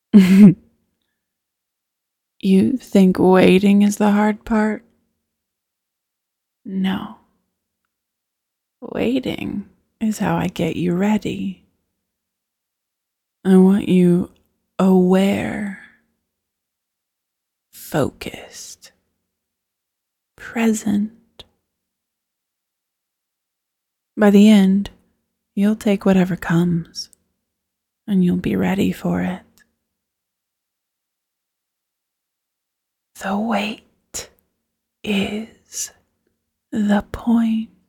You think waiting is the hard part? No. Waiting is how I get you ready. I want you aware, focused, present. By the end, you'll take whatever comes, and you'll be ready for it. The wait is the point.